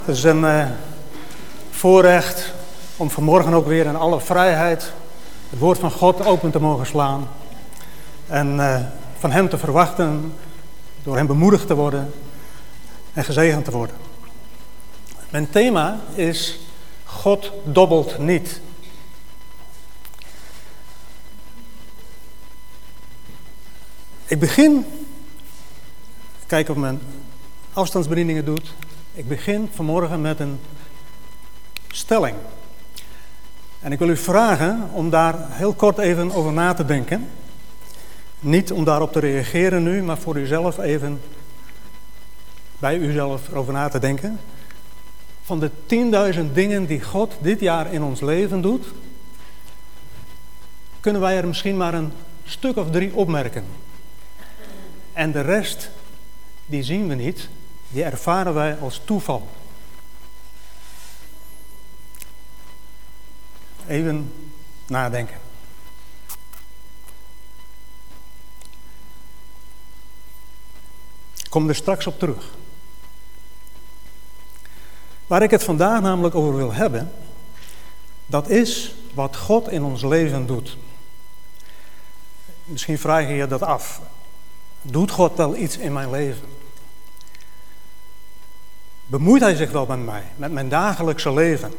Het is een voorrecht om vanmorgen ook weer in alle vrijheid het woord van God open te mogen slaan. En van hem te verwachten, door hem bemoedigd te worden en gezegend te worden. Mijn thema is God dobbelt niet. Ik begin, kijk of mijn afstandsbedieningen doet. Ik begin vanmorgen met een stelling. En ik wil u vragen om daar heel kort even over na te denken. Niet om daarop te reageren nu, maar voor uzelf even bij uzelf over na te denken. Van de 10.000 dingen die God dit jaar in ons leven doet, kunnen wij er misschien maar een stuk of 3 opmerken. En de rest, die zien we niet, die ervaren wij als toeval. Even nadenken. Ik kom er straks op terug. Waar ik het vandaag namelijk over wil hebben, dat is wat God in ons leven doet. Misschien vraag je je dat af. Doet God wel iets in mijn leven? Bemoeit hij zich wel met mij, met mijn dagelijkse leven?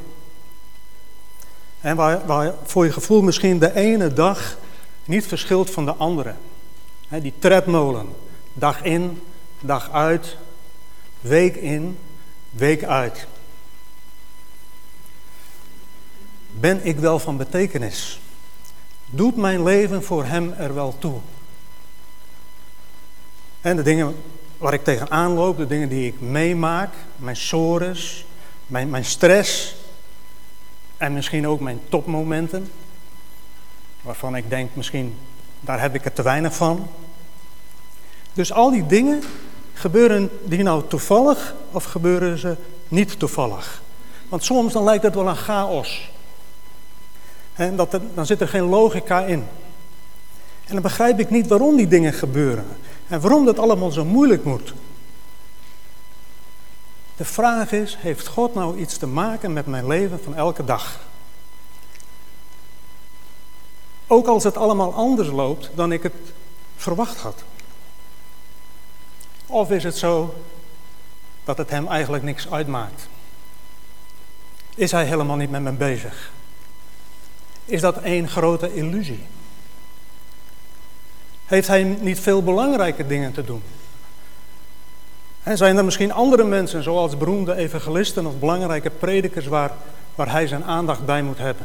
En waar voor je gevoel misschien de ene dag niet verschilt van de andere. Die tredmolen, dag in, dag uit, week in, week uit. Ben ik wel van betekenis? Doet mijn leven voor hem er wel toe? En de dingen waar ik tegenaan loop, de dingen die ik meemaak, mijn sores, mijn stress en misschien ook mijn topmomenten, waarvan ik denk misschien, daar heb ik er te weinig van. Dus al die dingen, gebeuren die nou toevallig of gebeuren ze niet toevallig? Want soms dan lijkt het wel een chaos. En dan zit er geen logica in. En dan begrijp ik niet waarom die dingen gebeuren. En waarom dat allemaal zo moeilijk moet. De vraag is, heeft God nou iets te maken met mijn leven van elke dag? Ook als het allemaal anders loopt dan ik het verwacht had. Of is het zo dat het hem eigenlijk niks uitmaakt? Is hij helemaal niet met me bezig? Is dat één grote illusie? Heeft hij niet veel belangrijke dingen te doen? En zijn er misschien andere mensen, zoals beroemde evangelisten of belangrijke predikers, waar hij zijn aandacht bij moet hebben?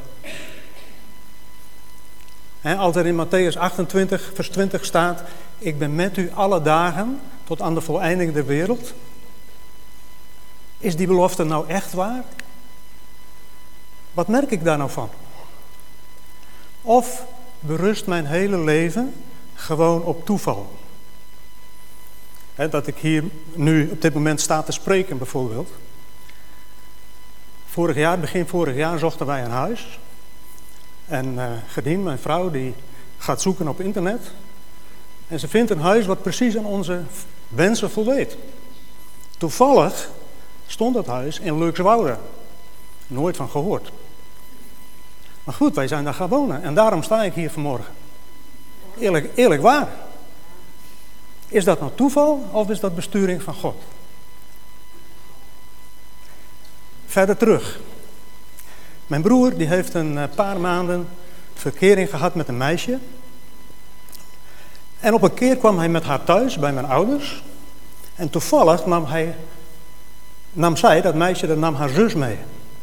Als er in Mattheüs 28, vers 20 staat, ik ben met u alle dagen tot aan de voleinding der wereld. Is die belofte nou echt waar? Wat merk ik daar nou van? Of berust mijn hele leven gewoon op toeval? Dat ik hier nu op dit moment sta te spreken bijvoorbeeld. Begin vorig jaar zochten wij een huis. En Gedien, mijn vrouw, die gaat zoeken op internet. En ze vindt een huis wat precies aan onze wensen voldeed. Toevallig stond dat huis in Leukswoude. Nooit van gehoord. Maar goed, wij zijn daar gaan wonen. En daarom sta ik hier vanmorgen. Eerlijk waar. Is dat nou toeval of is dat besturing van God? Verder terug. Mijn broer die heeft een paar maanden verkering gehad met een meisje. En op een keer kwam hij met haar thuis bij mijn ouders. En toevallig nam zij, dat meisje, nam haar zus mee.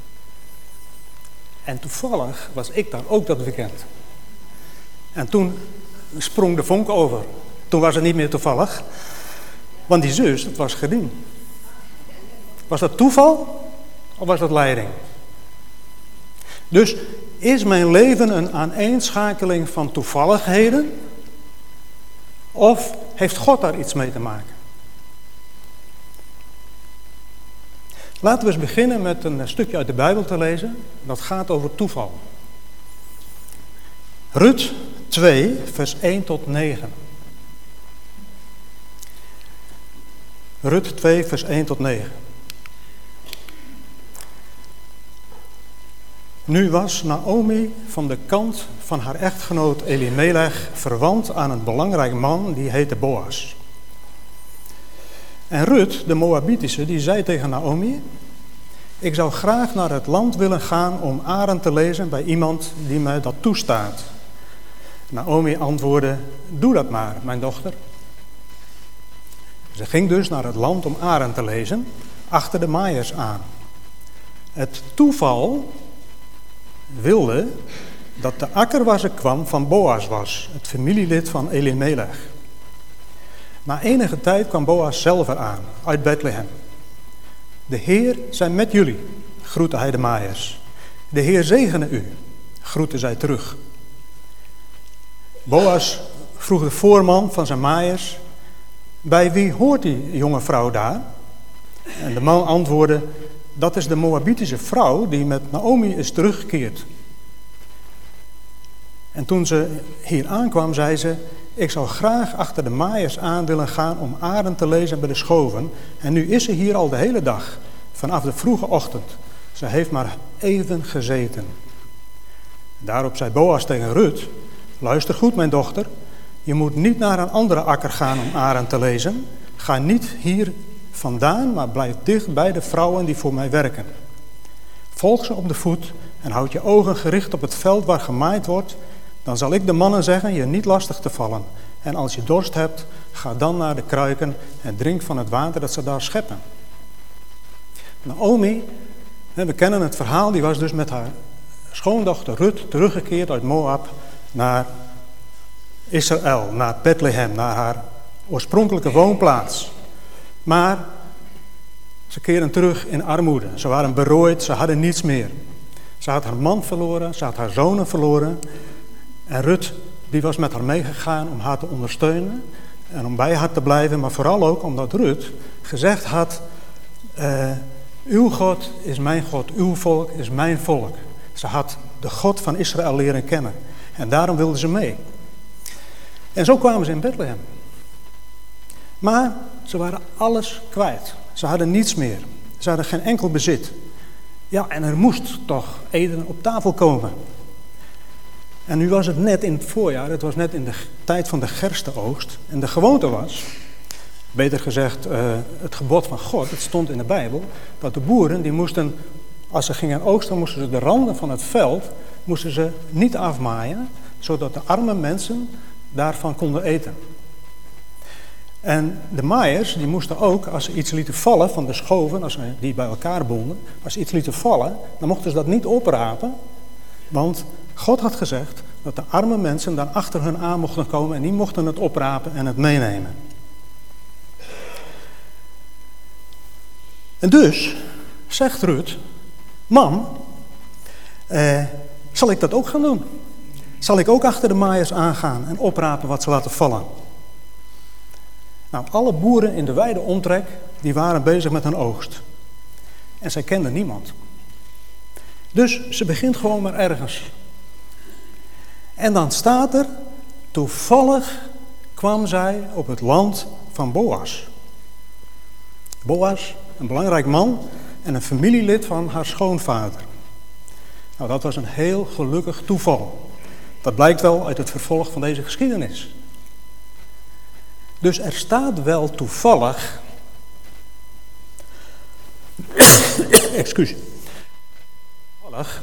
En toevallig was ik daar ook dat weekend. En toen sprong de vonk over. Toen was het niet meer toevallig. Want die zus, dat was Gedien. Was dat toeval of was dat leiding? Dus is mijn leven een aaneenschakeling van toevalligheden? Of heeft God daar iets mee te maken? Laten we eens beginnen met een stukje uit de Bijbel te lezen. Dat gaat over toeval. Rut 2, vers 1 tot 9. Rut 2, vers 1 tot 9. Nu was Naomi van de kant van haar echtgenoot Elimelech verwant aan een belangrijk man die heette Boas. En Rut, de Moabitische, die zei tegen Naomi: ik zou graag naar het land willen gaan om Aren te lezen bij iemand die mij dat toestaat. Naomi antwoordde: doe dat maar, mijn dochter. Ze ging dus naar het land om Aren te lezen, achter de maaiers aan. Het toeval wilde dat de akker waar ze kwam van Boas was, het familielid van Elimelech. Na enige tijd kwam Boas zelf eraan, uit Bethlehem. De Heer zij met jullie, groette hij de maaiers. De Heer zegene u, groette zij terug. Boas vroeg de voorman van zijn maaiers: bij wie hoort die jonge vrouw daar? En de man antwoordde: dat is de Moabitische vrouw die met Naomi is teruggekeerd. En toen ze hier aankwam, zei ze: ik zou graag achter de maaiers aan willen gaan om Aren te lezen bij de schoven. En nu is ze hier al de hele dag, vanaf de vroege ochtend. Ze heeft maar even gezeten. Daarop zei Boas tegen Rut: luister goed, mijn dochter. Je moet niet naar een andere akker gaan om Aren te lezen. Ga niet hier vandaan, maar blijf dicht bij de vrouwen die voor mij werken. Volg ze op de voet en houd je ogen gericht op het veld waar gemaaid wordt. Dan zal ik de mannen zeggen je niet lastig te vallen. En als je dorst hebt, ga dan naar de kruiken en drink van het water dat ze daar scheppen. Naomi, we kennen het verhaal, die was dus met haar schoondochter Rut teruggekeerd uit Moab naar Israël, naar Bethlehem, naar haar oorspronkelijke woonplaats. Maar ze keren terug in armoede. Ze waren berooid, ze hadden niets meer. Ze had haar man verloren, ze had haar zonen verloren. En Rut, die was met haar meegegaan om haar te ondersteunen en om bij haar te blijven. Maar vooral ook omdat Rut gezegd had: uw God is mijn God, uw volk is mijn volk. Ze had de God van Israël leren kennen. En daarom wilde ze mee. En zo kwamen ze in Bethlehem. Maar ze waren alles kwijt. Ze hadden niets meer. Ze hadden geen enkel bezit. Ja, en er moest toch eten op tafel komen. En nu was het net in het voorjaar, het was net in de tijd van de gerstenoogst. En de gewoonte was, beter gezegd het gebod van God, het stond in de Bijbel, dat de boeren, die moesten, als ze gingen oogsten, moesten ze de randen van het veld, moesten ze niet afmaaien, zodat de arme mensen daarvan konden eten. En de maaiers, die moesten ook, als ze iets lieten vallen van de schoven, als ze die bij elkaar bonden, als ze iets lieten vallen, dan mochten ze dat niet oprapen, want God had gezegd dat de arme mensen dan achter hun aan mochten komen en die mochten het oprapen en het meenemen. En dus zegt Rut: mam, zal ik dat ook gaan doen? Zal ik ook achter de maaiers aangaan en oprapen wat ze laten vallen? Nou, alle boeren in de wijde omtrek, die waren bezig met hun oogst. En zij kenden niemand. Dus ze begint gewoon maar ergens. En dan staat er: toevallig kwam zij op het land van Boas. Boas, een belangrijk man en een familielid van haar schoonvader. Nou, dat was een heel gelukkig toeval. Dat blijkt wel uit het vervolg van deze geschiedenis. Dus er staat wel toevallig, excuus, toevallig.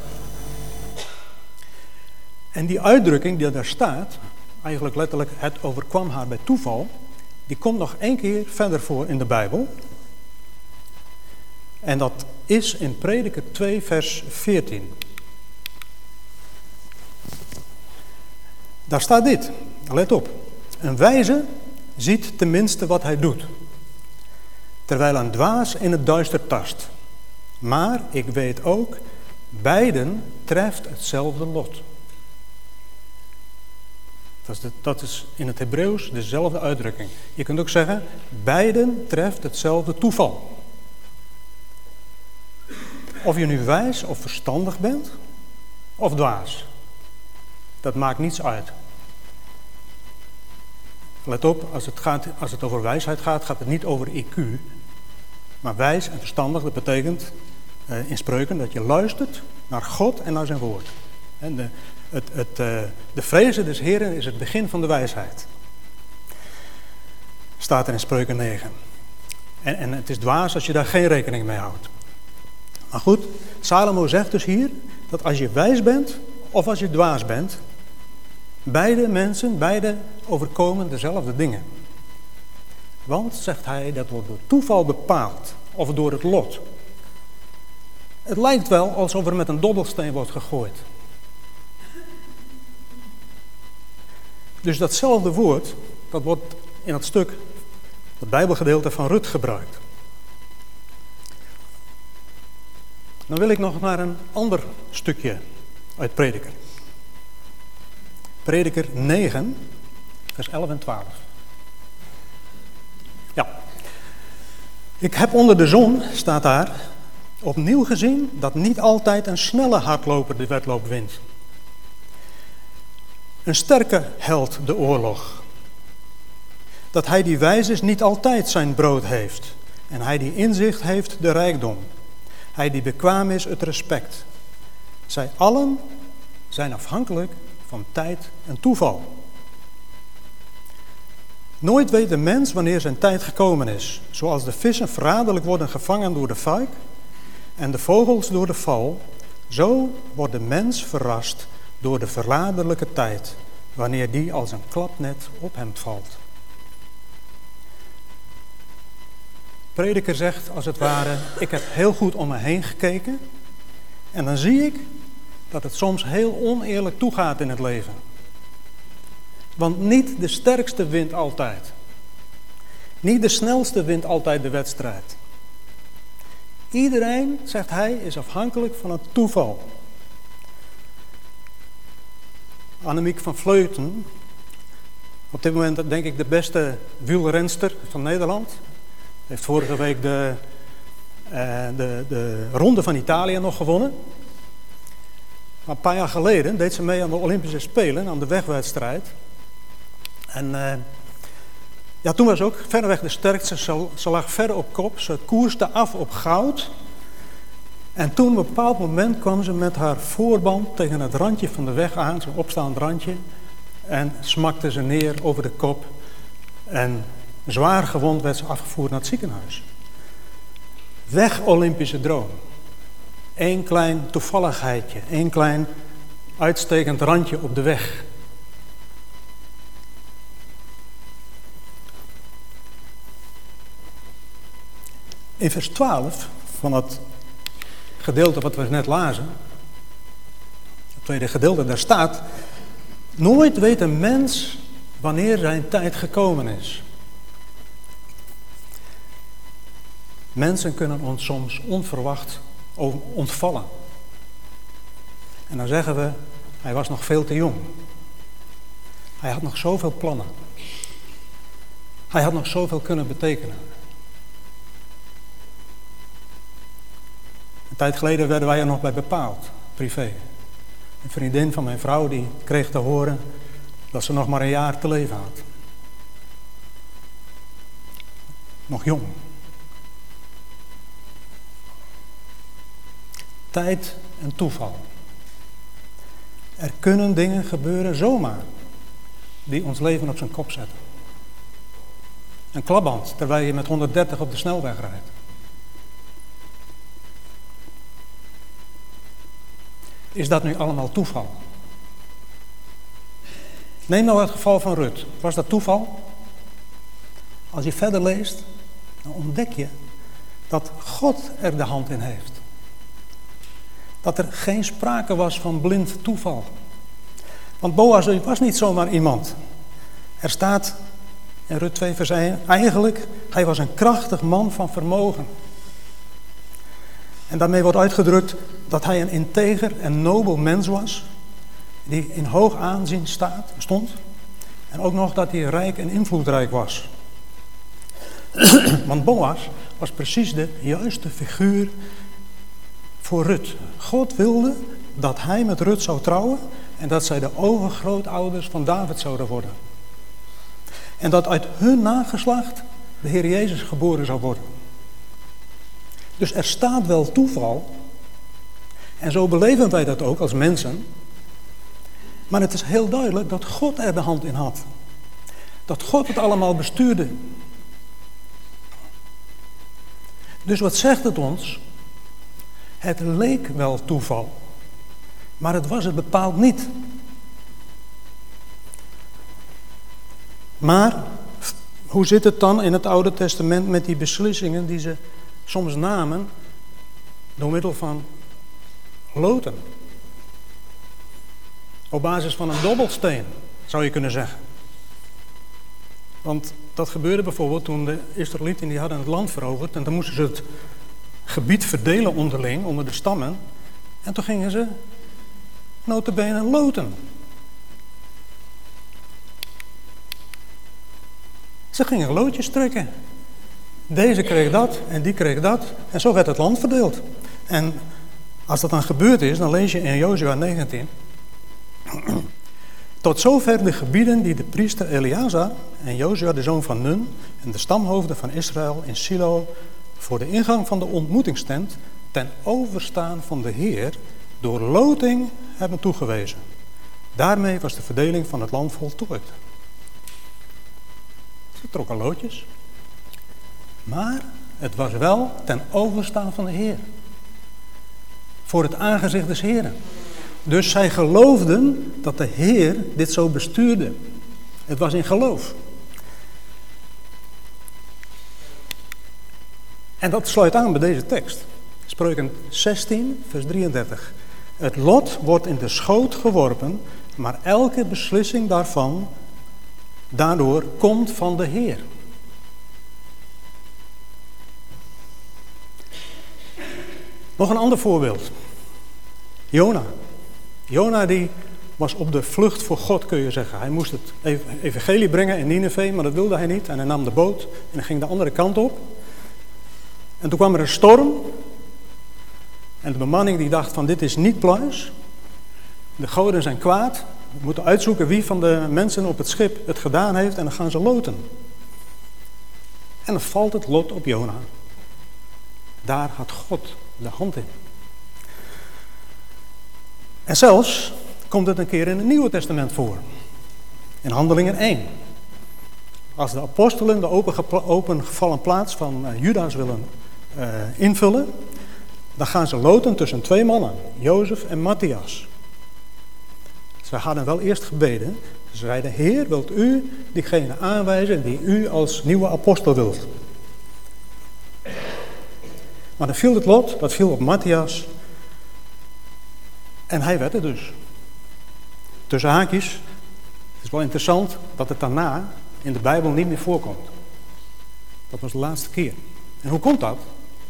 En die uitdrukking die daar staat, eigenlijk letterlijk het overkwam haar bij toeval, die komt nog 1 keer verder voor in de Bijbel. En dat is in Prediker 2 vers 14. Daar staat dit, let op. Een wijze ziet tenminste wat hij doet, terwijl een dwaas in het duister tast. Maar ik weet ook, beiden treft hetzelfde lot. Dat is in het Hebreeuws dezelfde uitdrukking. Je kunt ook zeggen, beiden treft hetzelfde toeval. Of je nu wijs of verstandig bent, of dwaas. Dat maakt niets uit. Let op, als het over wijsheid gaat, gaat het niet over IQ. Maar wijs en verstandig, dat betekent in Spreuken, dat je luistert naar God en naar zijn woord. En de vrezen des Heren is het begin van de wijsheid. Staat er in Spreuken 9. En het is dwaas als je daar geen rekening mee houdt. Maar goed, Salomo zegt dus hier dat als je wijs bent of als je dwaas bent, beide overkomen dezelfde dingen. Want, zegt hij, dat wordt door toeval bepaald of door het lot. Het lijkt wel alsof er met een dobbelsteen wordt gegooid. Dus datzelfde woord, dat wordt in het stuk, het Bijbelgedeelte van Rut gebruikt. Dan wil ik nog naar een ander stukje uit Prediker. Prediker 9, vers 11 en 12. Ja. Ik heb onder de zon, staat daar, opnieuw gezien dat niet altijd een snelle hardloper de wedloop wint. Een sterke held de oorlog. Dat hij die wijs is niet altijd zijn brood heeft. En hij die inzicht heeft de rijkdom. Hij die bekwaam is het respect. Zij allen zijn afhankelijk van tijd en toeval. Nooit weet de mens wanneer zijn tijd gekomen is. Zoals de vissen verraderlijk worden gevangen door de fuik en de vogels door de val, zo wordt de mens verrast door de verraderlijke tijd, wanneer die als een klapnet op hem valt. Prediker zegt als het ware, ik heb heel goed om me heen gekeken en dan zie ik dat het soms heel oneerlijk toegaat in het leven. Want niet de sterkste wint altijd. Niet de snelste wint altijd de wedstrijd. Iedereen, zegt hij, is afhankelijk van het toeval. Annemiek van Vleuten, op dit moment denk ik de beste wielrenster van Nederland, heeft vorige week de Ronde van Italië nog gewonnen. Maar een paar jaar geleden deed ze mee aan de Olympische Spelen, aan de wegwedstrijd. En toen was ze ook verreweg de sterkste. Ze lag verder op kop, ze koerste af op goud. En toen op een bepaald moment kwam ze met haar voorband tegen het randje van de weg aan, zo'n opstaand randje. En smakte ze neer over de kop. En zwaar gewond werd ze afgevoerd naar het ziekenhuis. Weg Olympische droom. Eén klein toevalligheidje, één klein uitstekend randje op de weg. In vers 12 van het gedeelte wat we net lazen, het tweede gedeelte, daar staat: nooit weet een mens wanneer zijn tijd gekomen is. Mensen kunnen ons soms onverwacht ontvallen. En dan zeggen we, hij was nog veel te jong. Hij had nog zoveel plannen. Hij had nog zoveel kunnen betekenen. Een tijd geleden werden wij er nog bij bepaald, privé. Een vriendin van mijn vrouw die kreeg te horen dat ze nog maar een jaar te leven had. Nog jong. Tijd en toeval. Er kunnen dingen gebeuren zomaar die ons leven op zijn kop zetten. Een klapband terwijl je met 130 op de snelweg rijdt. Is dat nu allemaal toeval? Neem nou het geval van Rut. Was dat toeval? Als je verder leest, dan ontdek je dat God er de hand in heeft. Dat er geen sprake was van blind toeval. Want Boas was niet zomaar iemand. Er staat in Rut 2 vers 1, eigenlijk, hij was een krachtig man van vermogen. En daarmee wordt uitgedrukt dat hij een integer en nobel mens was, die in hoog aanzien stond. En ook nog dat hij rijk en invloedrijk was. Want Boas was precies de juiste figuur voor Rut. God wilde dat hij met Rut zou trouwen en dat zij de overgrootouders van David zouden worden. En dat uit hun nageslacht de Heer Jezus geboren zou worden. Dus er staat wel toeval. En zo beleven wij dat ook als mensen. Maar het is heel duidelijk dat God er de hand in had. Dat God het allemaal bestuurde. Dus wat zegt het ons? Het leek wel toeval. Maar het was het bepaald niet. Maar hoe zit het dan in het Oude Testament met die beslissingen die ze soms namen door middel van loten? Op basis van een dobbelsteen, zou je kunnen zeggen. Want dat gebeurde bijvoorbeeld toen de Israëlieten die hadden het land veroverd. En dan moesten ze het gebied verdelen onderling, onder de stammen. En toen gingen ze nota bene loten. Ze gingen loodjes trekken. Deze kreeg dat en die kreeg dat. En zo werd het land verdeeld. En als dat dan gebeurd is, dan lees je in Jozua 19... Tot zover de gebieden die de priester Eleazar en Jozua de zoon van Nun en de stamhoofden van Israël in Silo voor de ingang van de ontmoetingstent ten overstaan van de Heer door loting hebben toegewezen. Daarmee was de verdeling van het land voltooid. Ze trokken loodjes, maar het was wel ten overstaan van de Heer. Voor het aangezicht des Heeren. Dus zij geloofden dat de Heer dit zo bestuurde. Het was in geloof. En dat sluit aan bij deze tekst. Spreuken 16, vers 33. Het lot wordt in de schoot geworpen, maar elke beslissing daardoor komt van de Heer. Nog een ander voorbeeld. Jona die was op de vlucht voor God, kun je zeggen. Hij moest het evangelie brengen in Nineve, maar dat wilde hij niet. En hij nam de boot en hij ging de andere kant op. En toen kwam er een storm. En de bemanning die dacht van dit is niet pluis. De goden zijn kwaad. We moeten uitzoeken wie van de mensen op het schip het gedaan heeft en dan gaan ze loten. En dan valt het lot op Jona. Daar had God de hand in. En zelfs komt het een keer in het Nieuwe Testament voor. In Handelingen 1. Als de apostelen de opengevallen plaats van Judas willen invullen, dan gaan ze loten tussen twee mannen, Jozef en Matthias. Ze hadden wel eerst gebeden. Ze zeiden, Heer, wilt u diegene aanwijzen die u als nieuwe apostel wilt? Maar dan viel het lot, dat viel op Matthias. En hij werd het dus. Tussen haakjes, het is wel interessant dat het daarna in de Bijbel niet meer voorkomt. Dat was de laatste keer. En hoe komt dat?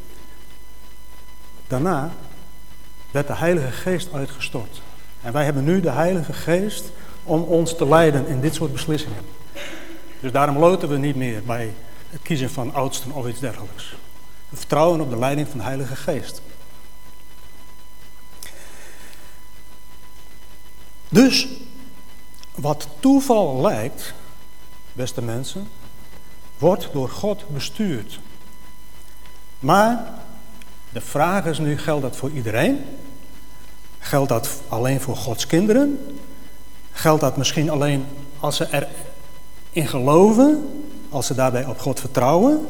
Daarna werd de Heilige Geest uitgestort. En wij hebben nu de Heilige Geest om ons te leiden in dit soort beslissingen. Dus daarom loten we niet meer bij het kiezen van oudsten of iets dergelijks. We vertrouwen op de leiding van de Heilige Geest. Dus, wat toeval lijkt, beste mensen, wordt door God bestuurd. Maar de vraag is nu, geldt dat voor iedereen? Geldt dat alleen voor Gods kinderen? Geldt dat misschien alleen als ze erin geloven, als ze daarbij op God vertrouwen?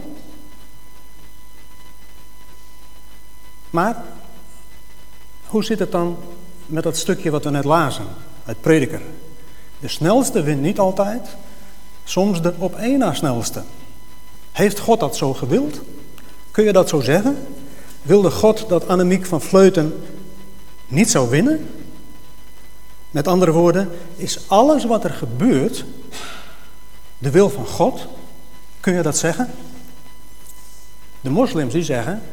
Maar, hoe zit het dan met dat stukje wat we net lazen uit Prediker? De snelste wint niet altijd, soms de op één na snelste. Heeft God dat zo gewild? Kun je dat zo zeggen? Wilde God dat Annemiek van Vleuten niet zou winnen? Met andere woorden, is alles wat er gebeurt de wil van God? Kun je dat zeggen? De moslims die zeggen,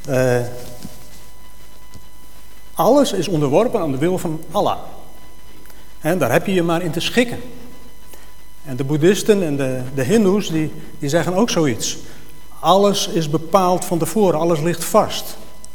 alles is onderworpen aan de wil van Allah. En daar heb je je maar in te schikken. En de boeddhisten en de hindoes die zeggen ook zoiets. Alles is bepaald van tevoren, alles ligt vast.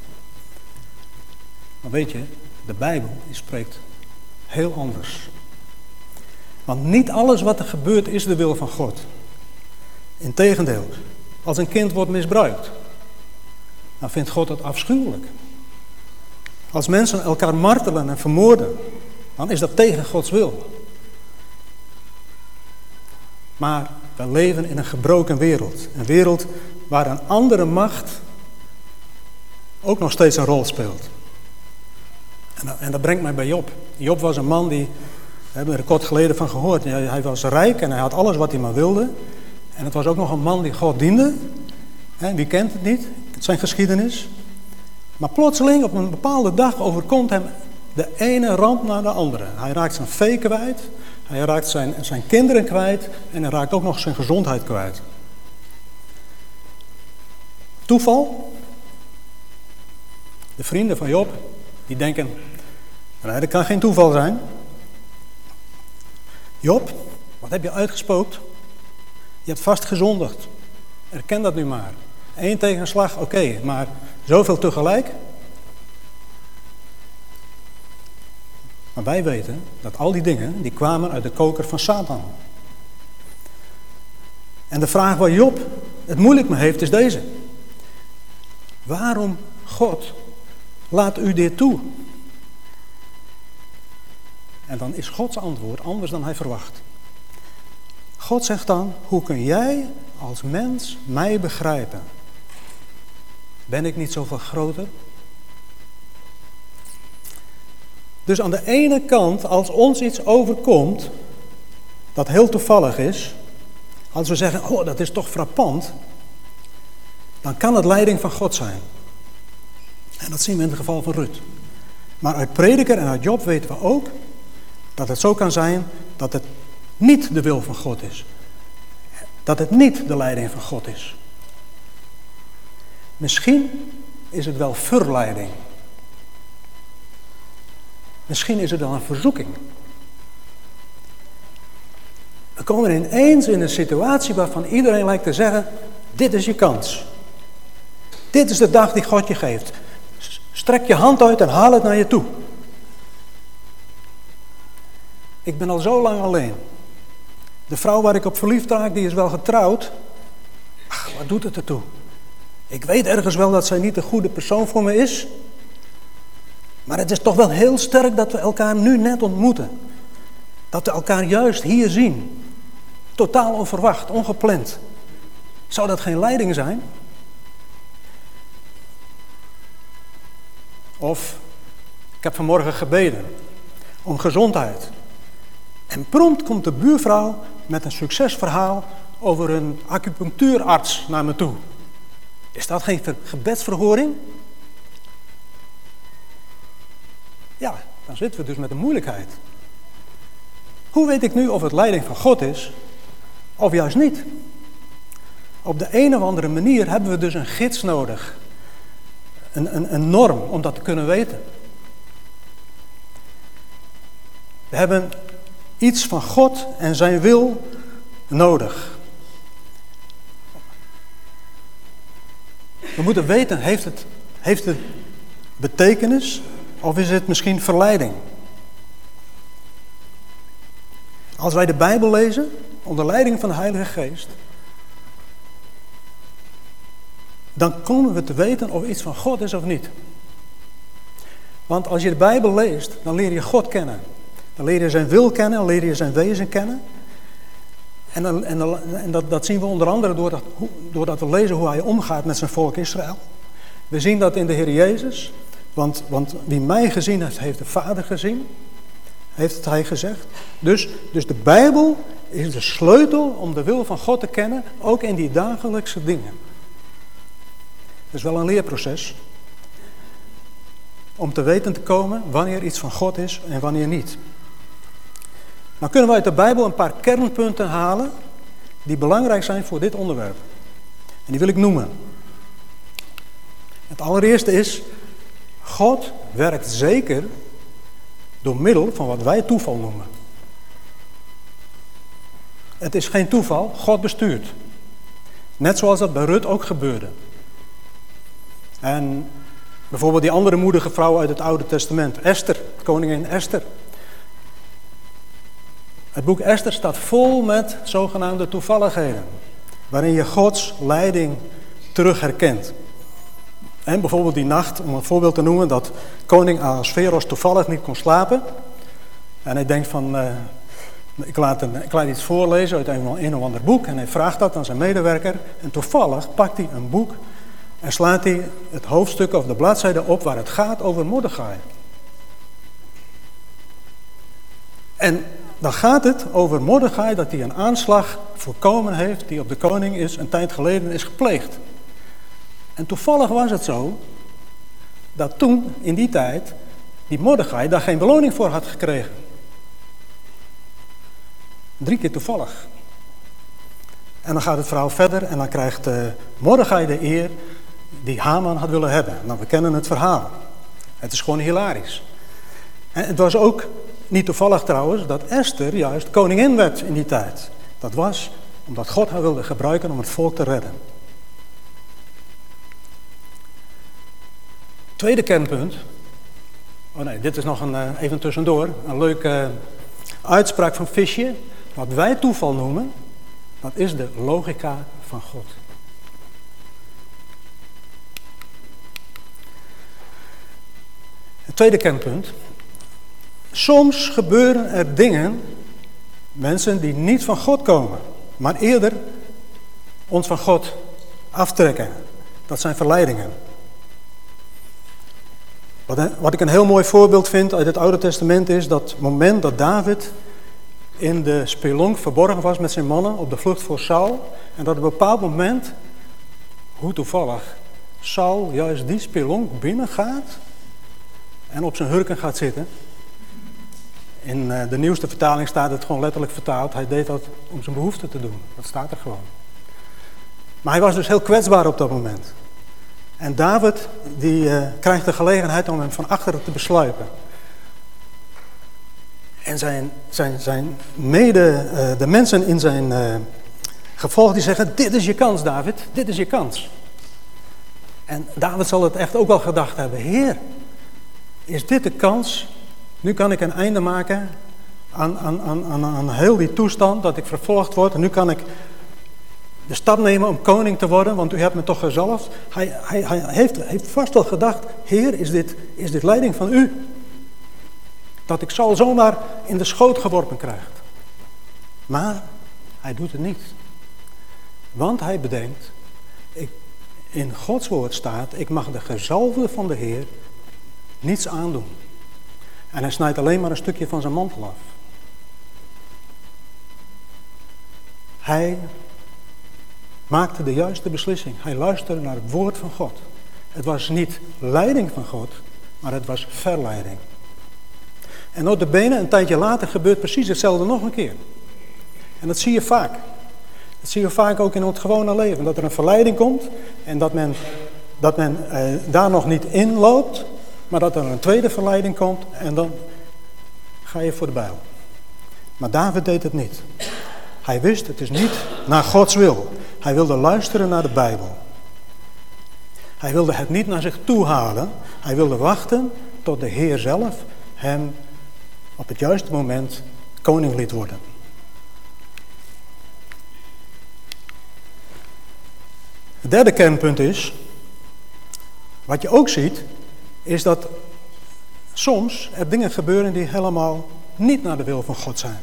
Maar weet je, de Bijbel die spreekt heel anders. Want niet alles wat er gebeurt is de wil van God. Integendeel, als een kind wordt misbruikt, dan vindt God het afschuwelijk. Als mensen elkaar martelen en vermoorden, dan is dat tegen Gods wil. Maar we leven in een gebroken wereld. Een wereld waar een andere macht ook nog steeds een rol speelt. En dat brengt mij bij Job. Job was een man die, we hebben er kort geleden van gehoord. Hij was rijk en hij had alles wat hij maar wilde. En het was ook nog een man die God diende. Wie kent het niet? Zijn geschiedenis. Maar plotseling op een bepaalde dag overkomt hem de ene ramp naar de andere. Hij raakt zijn vee kwijt. Hij raakt zijn kinderen kwijt. En hij raakt ook nog zijn gezondheid kwijt. Toeval? De vrienden van Job, die denken, nee, dat kan geen toeval zijn. Job, wat heb je uitgespookt? Je hebt vast gezondigd. Erken dat nu maar. 1 tegenslag, oké, maar zoveel tegelijk? Maar wij weten dat al die dingen, die kwamen uit de koker van Satan. En de vraag waar Job het moeilijk mee heeft, is deze. Waarom, God, laat u dit toe? En dan is Gods antwoord anders dan hij verwacht. God zegt dan, hoe kun jij als mens mij begrijpen? Ben ik niet zoveel groter? Dus aan de ene kant, als ons iets overkomt, dat heel toevallig is, als we zeggen, oh, dat is toch frappant, dan kan het leiding van God zijn. En dat zien we in het geval van Rut. Maar uit Prediker en uit Job weten we ook dat het zo kan zijn dat het niet de wil van God is. Dat het niet de leiding van God is. Misschien is het wel verleiding. Misschien is het wel een verzoeking. We komen ineens in een situatie waarvan iedereen lijkt te zeggen, dit is je kans. Dit is de dag die God je geeft. Strek je hand uit en haal het naar je toe. Ik ben al zo lang alleen. De vrouw waar ik op verliefd raak, die is wel getrouwd. Ach, wat doet het ertoe? Ik weet ergens wel dat zij niet de goede persoon voor me is. Maar het is toch wel heel sterk dat we elkaar nu net ontmoeten. Dat we elkaar juist hier zien. Totaal onverwacht, ongepland. Zou dat geen leiding zijn? Of, ik heb vanmorgen gebeden om gezondheid. En prompt komt de buurvrouw met een succesverhaal over een acupunctuurarts naar me toe. Is dat geen gebedsverhoring? Ja, dan zitten we dus met een moeilijkheid. Hoe weet ik nu of het leiding van God is, of juist niet? Op de een of andere manier hebben we dus een gids nodig. Een norm om dat te kunnen weten. We hebben iets van God en zijn wil nodig. We moeten weten, heeft het betekenis of is het misschien verleiding? Als wij de Bijbel lezen, onder leiding van de Heilige Geest, dan komen we te weten of iets van God is of niet. Want als je de Bijbel leest, dan leer je God kennen. Dan leer je zijn wil kennen, dan leer je zijn wezen kennen. En dat zien we onder andere doordat we lezen hoe hij omgaat met zijn volk Israël. We zien dat in de Heer Jezus. Want wie mij gezien heeft, heeft de Vader gezien. Heeft hij gezegd. Dus de Bijbel is de sleutel om de wil van God te kennen. Ook in die dagelijkse dingen. Het is wel een leerproces. Om te weten te komen wanneer iets van God is en wanneer niet. Nou kunnen we uit de Bijbel een paar kernpunten halen die belangrijk zijn voor dit onderwerp. En die wil ik noemen. Het allereerste is, God werkt zeker door middel van wat wij toeval noemen. Het is geen toeval, God bestuurt. Net zoals dat bij Rut ook gebeurde. En bijvoorbeeld die andere moedige vrouw uit het Oude Testament, Esther, koningin Esther. Het boek Esther staat vol met zogenaamde toevalligheden, waarin je Gods leiding terug herkent. En bijvoorbeeld die nacht, om een voorbeeld te noemen, dat koning Ahasveros toevallig niet kon slapen. En hij denkt van, ik laat iets voorlezen uit een of ander boek. En hij vraagt dat aan zijn medewerker. En toevallig pakt hij een boek en slaat hij het hoofdstuk of de bladzijde op waar het gaat over Mordechai. En dan gaat het over Mordechai dat hij een aanslag voorkomen heeft die op de koning een tijd geleden is gepleegd. En toevallig was het zo dat toen, in die tijd, die Mordechai daar geen beloning voor had gekregen. 3 keer toevallig. En dan gaat het verhaal verder en dan krijgt Mordechai de eer die Haman had willen hebben. Nou, we kennen het verhaal. Het is gewoon hilarisch. En het was ook niet toevallig trouwens dat Esther juist koningin werd in die tijd. Dat was omdat God haar wilde gebruiken om het volk te redden. Tweede kernpunt. Oh nee, dit is nog even tussendoor. Een leuke uitspraak van Fischje. Wat wij toeval noemen, dat is de logica van God. Het tweede kernpunt. Soms gebeuren er dingen, mensen die niet van God komen, maar eerder ons van God aftrekken. Dat zijn verleidingen. Wat ik een heel mooi voorbeeld vind uit het Oude Testament is dat moment dat David in de spelonk verborgen was met zijn mannen op de vlucht voor Saul. En dat op een bepaald moment, hoe toevallig, Saul juist die spelonk binnengaat en op zijn hurken gaat zitten. In de nieuwste vertaling staat het gewoon letterlijk vertaald. Hij deed dat om zijn behoefte te doen. Dat staat er gewoon. Maar hij was dus heel kwetsbaar op dat moment. En David die krijgt de gelegenheid om hem van achteren te besluipen. En de mensen in zijn gevolg die zeggen, dit is je kans David, dit is je kans. En David zal het echt ook wel gedacht hebben, Heer, is dit de kans? Nu kan ik een einde maken aan heel die toestand dat ik vervolgd word. En nu kan ik de stap nemen om koning te worden, want u hebt me toch gezalfd. Hij heeft vast wel gedacht, Heer, is dit leiding van u? Dat ik Saul zomaar in de schoot geworpen krijg. Maar hij doet het niet. Want hij bedenkt, in Gods woord staat, ik mag de gezalfde van de Heer niets aandoen. En hij snijdt alleen maar een stukje van zijn mantel af. Hij maakte de juiste beslissing. Hij luisterde naar het woord van God. Het was niet leiding van God, maar het was verleiding. En nota bene, een tijdje later gebeurt precies hetzelfde nog een keer. En dat zie je vaak. Dat zie je vaak ook in het gewone leven. Dat er een verleiding komt en dat men daar nog niet in loopt, maar dat er een tweede verleiding komt en dan ga je voor de bijl. Maar David deed het niet. Hij wist, het is niet naar Gods wil. Hij wilde luisteren naar de Bijbel. Hij wilde het niet naar zich toe halen. Hij wilde wachten tot de Heer zelf hem op het juiste moment koning liet worden. Het derde kernpunt is, wat je ook ziet, is dat soms er dingen gebeuren die helemaal niet naar de wil van God zijn.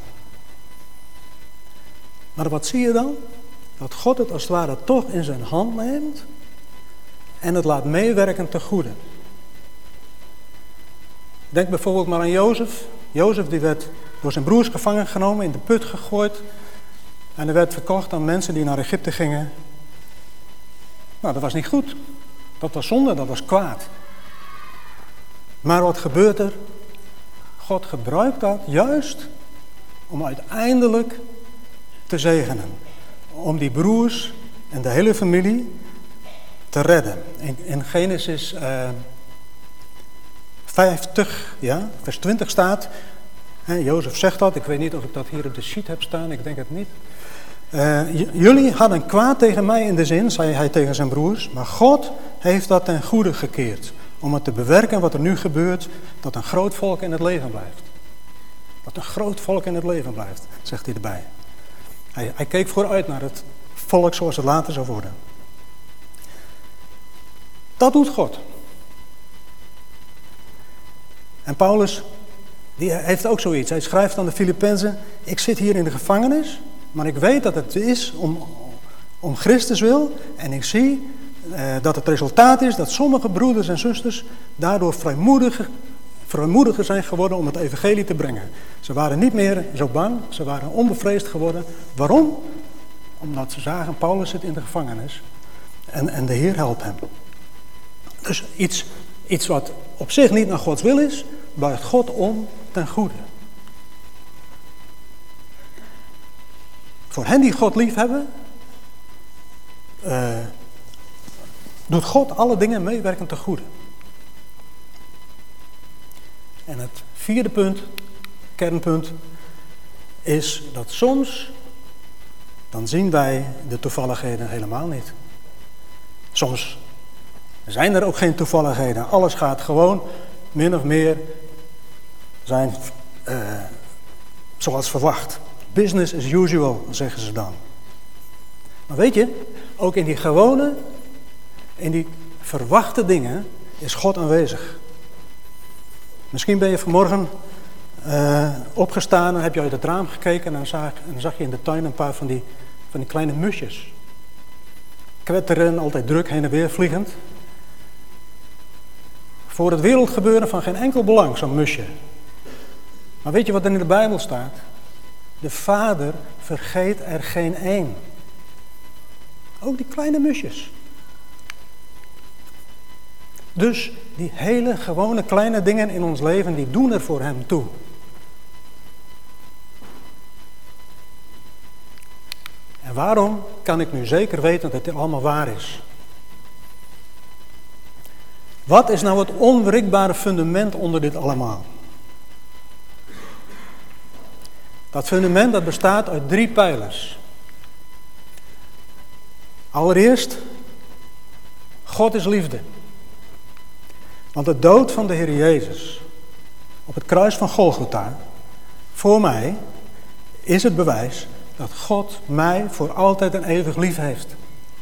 Maar wat zie je dan? Dat God het als het ware toch in zijn hand neemt en het laat meewerken ten goede. Denk bijvoorbeeld maar aan Jozef. Jozef die werd door zijn broers gevangen genomen, in de put gegooid. En hij werd verkocht aan mensen die naar Egypte gingen. Nou, dat was niet goed. Dat was zonde, dat was kwaad. Maar wat gebeurt er? God gebruikt dat juist om uiteindelijk te zegenen. Om die broers en de hele familie te redden. In Genesis 50, vers 20 staat, Jozef zegt dat, ik weet niet of ik dat hier op de sheet heb staan, ik denk het niet. Jullie hadden kwaad tegen mij in de zin, zei hij tegen zijn broers, maar God heeft dat ten goede gekeerd. Om het te bewerken wat er nu gebeurt, dat een groot volk in het leven blijft. Dat een groot volk in het leven blijft, zegt hij erbij. Hij keek vooruit naar het volk zoals het later zou worden. Dat doet God. En Paulus, die heeft ook zoiets. Hij schrijft aan de Filippenzen: ik zit hier in de gevangenis, maar ik weet dat het is om Christus wil. En ik zie dat het resultaat is dat sommige broeders en zusters daardoor vrijmoediger zijn geworden om het evangelie te brengen. Ze waren niet meer zo bang, ze waren onbevreesd geworden. Waarom? Omdat ze zagen, Paulus zit in de gevangenis en de Heer helpt hem. Dus iets wat op zich niet naar Gods wil is, buigt God om ten goede. Voor hen die God lief hebben, doet God alle dingen meewerken ten goede. En het vierde punt, kernpunt, is dat soms, dan zien wij de toevalligheden helemaal niet. Soms zijn er ook geen toevalligheden. Alles gaat gewoon min of meer zijn zoals verwacht. Business as usual, zeggen ze dan. Maar weet je, ook in die gewone, in die verwachte dingen is God aanwezig. Misschien ben je vanmorgen opgestaan en heb je uit het raam gekeken en dan zag je in de tuin een paar van die kleine musjes. Kwetteren, altijd druk heen en weer vliegend. Voor het wereldgebeuren van geen enkel belang, zo'n musje. Maar weet je wat er in de Bijbel staat? De Vader vergeet er geen één. Ook die kleine musjes. Dus die hele gewone kleine dingen in ons leven, die doen er voor hem toe. En waarom kan ik nu zeker weten dat dit allemaal waar is? Wat is nou het onwrikbare fundament onder dit allemaal? Dat fundament dat bestaat uit 3 pijlers. Allereerst, God is liefde. Want de dood van de Heer Jezus op het kruis van Golgotha, voor mij, is het bewijs dat God mij voor altijd en eeuwig lief heeft.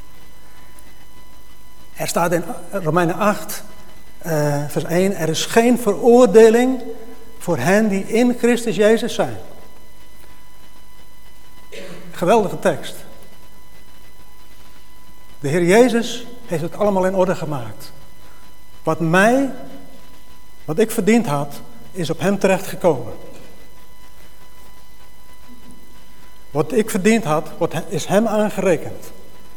Er staat in Romeinen 8, vers 1, er is geen veroordeling voor hen die in Christus Jezus zijn. Geweldige tekst. De Heer Jezus heeft het allemaal in orde gemaakt. Wat ik verdiend had, is op hem terechtgekomen. Wat ik verdiend had, is hem aangerekend.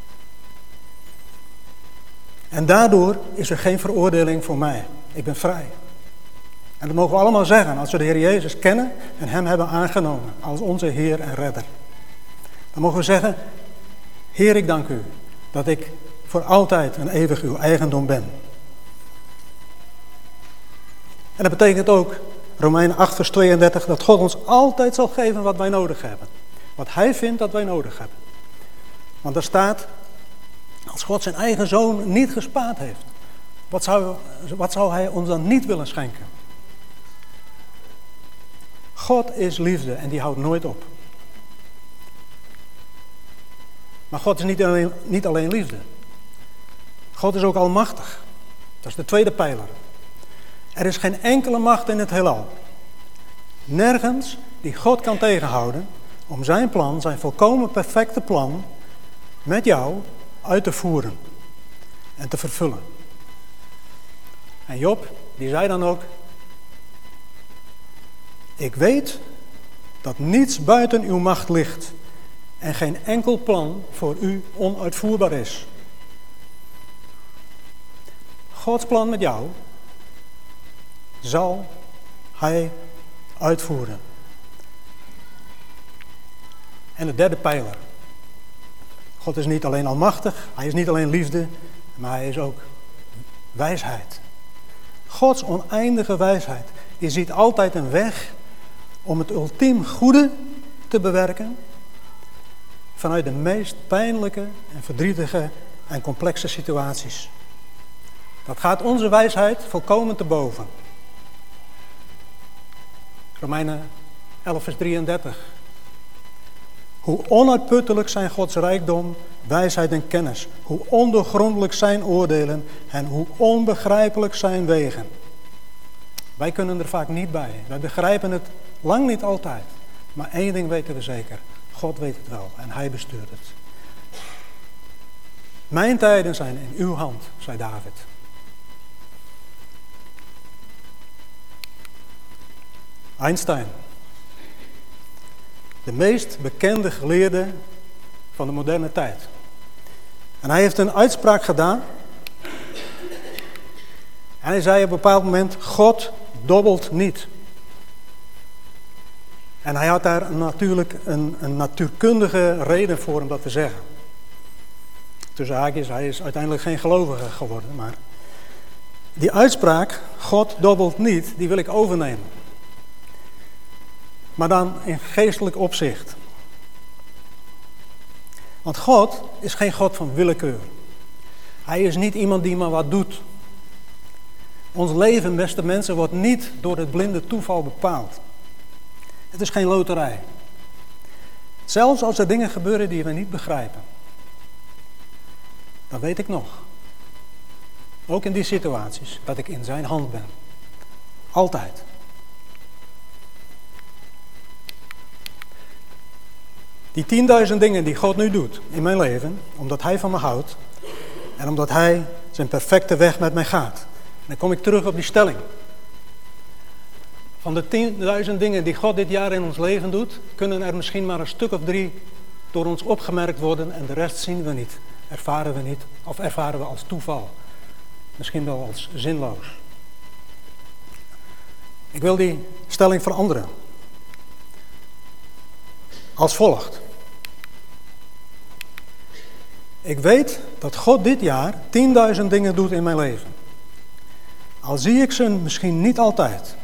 En daardoor is er geen veroordeling voor mij. Ik ben vrij. En dat mogen we allemaal zeggen als we de Heer Jezus kennen en hem hebben aangenomen als onze Heer en Redder. Dan mogen we zeggen, Heer, ik dank u dat ik voor altijd en eeuwig uw eigendom ben. En dat betekent ook, Romeinen 8 vers 32, dat God ons altijd zal geven wat wij nodig hebben. Wat hij vindt dat wij nodig hebben. Want daar staat, als God zijn eigen zoon niet gespaard heeft, wat zou hij ons dan niet willen schenken? God is liefde en die houdt nooit op. Maar God is niet alleen liefde. God is ook almachtig. Dat is de tweede pijler. Er is geen enkele macht in het heelal. Nergens die God kan tegenhouden om zijn plan, zijn volkomen perfecte plan, met jou uit te voeren en te vervullen. En Job, die zei dan ook, ik weet dat niets buiten uw macht ligt en geen enkel plan voor u onuitvoerbaar is. Gods plan met jou zal hij uitvoeren. En de derde pijler. God is niet alleen almachtig, hij is niet alleen liefde, maar hij is ook wijsheid. Gods oneindige wijsheid. Die ziet altijd een weg om het ultiem goede te bewerken vanuit de meest pijnlijke en verdrietige en complexe situaties. Dat gaat onze wijsheid volkomen te boven. Romeinen 11 vers 33. Hoe onuitputtelijk zijn Gods rijkdom, wijsheid en kennis. Hoe ondoorgrondelijk zijn oordelen en hoe onbegrijpelijk zijn wegen. Wij kunnen er vaak niet bij. Wij begrijpen het lang niet altijd. Maar één ding weten we zeker. God weet het wel en hij bestuurt het. Mijn tijden zijn in uw hand, zei David. Einstein. De meest bekende geleerde van de moderne tijd. En hij heeft een uitspraak gedaan. En hij zei op een bepaald moment, God dobbelt niet. En hij had daar natuurlijk een natuurkundige reden voor om dat te zeggen. Tussen haakjes, hij is uiteindelijk geen gelovige geworden. Maar die uitspraak, God dobbelt niet, die wil ik overnemen. Maar dan in geestelijk opzicht. Want God is geen God van willekeur. Hij is niet iemand die maar wat doet. Ons leven, beste mensen, wordt niet door het blinde toeval bepaald. Het is geen loterij. Zelfs als er dingen gebeuren die we niet begrijpen. Dat weet ik nog. Ook in die situaties, dat ik in zijn hand ben. Altijd. Die 10.000 dingen die God nu doet in mijn leven, omdat hij van me houdt en omdat hij zijn perfecte weg met mij gaat. En dan kom ik terug op die stelling. Van de 10.000 dingen die God dit jaar in ons leven doet, kunnen er misschien maar een stuk of 3 door ons opgemerkt worden en de rest zien we niet, ervaren we niet of ervaren we als toeval. Misschien wel als zinloos. Ik wil die stelling veranderen. Als volgt. Ik weet dat God dit jaar 10.000 dingen doet in mijn leven. Al zie ik ze misschien niet altijd.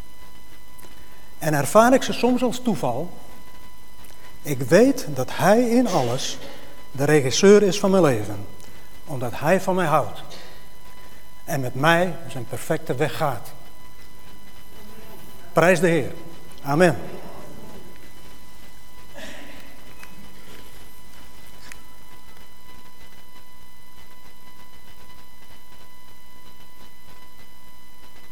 En ervaar ik ze soms als toeval. Ik weet dat hij in alles de regisseur is van mijn leven. Omdat hij van mij houdt. En met mij zijn perfecte weg gaat. Prijs de Heer. Amen.